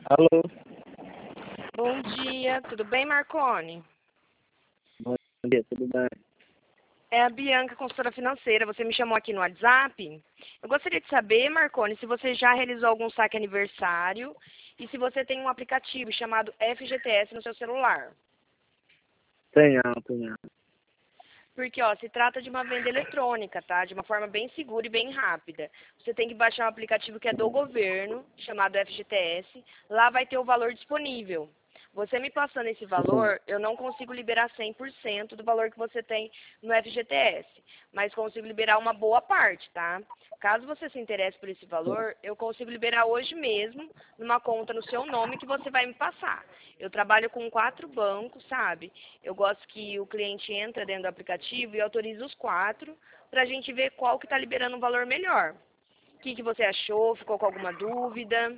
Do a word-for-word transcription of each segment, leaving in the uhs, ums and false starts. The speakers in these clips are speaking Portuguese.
Alô? Bom dia, tudo bem, Marcone? Bom dia, tudo bem? É a Bianca, consultora financeira. Você me chamou aqui no WhatsApp. Eu gostaria de saber, Marcone, se você já realizou algum saque aniversário e se você tem um aplicativo chamado F G T S no seu celular. Tenho, tenho. Porque, ó, se trata de uma venda eletrônica, tá? De uma forma bem segura e bem rápida. Você tem que baixar um aplicativo que é do governo, chamado F G T S. Lá vai ter o valor disponível. Você me passando esse valor, eu não consigo liberar cem por cento do valor que você tem no F G T S, mas consigo liberar uma boa parte, tá? Caso você se interesse por esse valor, eu consigo liberar hoje mesmo numa conta no seu nome que você vai me passar. Eu trabalho com quatro bancos, sabe? Eu gosto que o cliente entra dentro do aplicativo e autoriza os quatro para a gente ver qual que está liberando um valor melhor. O que, que você achou? Ficou com alguma dúvida?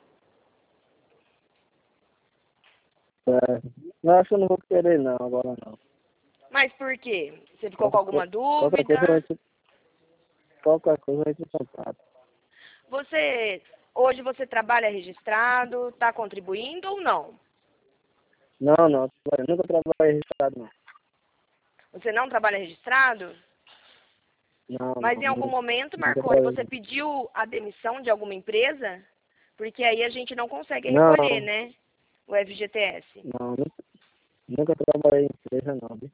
É, eu acho que eu não vou querer não, agora não. Mas por quê? Você ficou com Qualquer, alguma qualquer coisa dúvida? a gente, qualquer coisa a gente contato. Você, hoje você trabalha registrado, está contribuindo ou não? Não, não, eu nunca trabalhei registrado não. Você não trabalha registrado? Não, Mas não, em algum nunca, momento, nunca Marcone, trabalhei. você pediu a demissão de alguma empresa? Porque aí a gente não consegue Não, recolher, né? O F G T S. não, nunca, nunca trabalhei em empresa não, viu?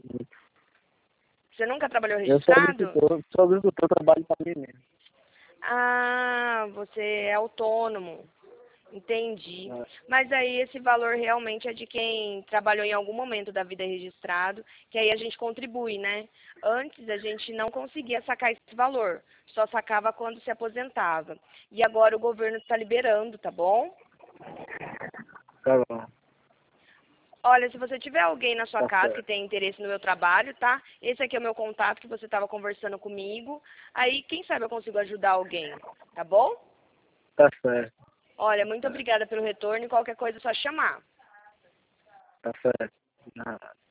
Você nunca trabalhou Eu sou registrado? agricultor, sou agricultor, trabalho para mim mesmo. Ah, você é autônomo. Entendi. É, Mas aí esse valor realmente é de quem trabalhou em algum momento da vida registrado, que aí a gente contribui, né? Antes a gente não conseguia sacar esse valor, só sacava quando se aposentava. E agora o governo está liberando, tá bom? tá bom, Olha, se você tiver alguém na sua tá casa que certo, tem interesse no meu trabalho, tá? Esse aqui é o meu contato que você estava conversando comigo. Aí, quem sabe eu consigo ajudar alguém, tá bom? tá certo, Olha, tá muito certo, obrigada pelo retorno e qualquer coisa é só chamar. tá certo. Nada.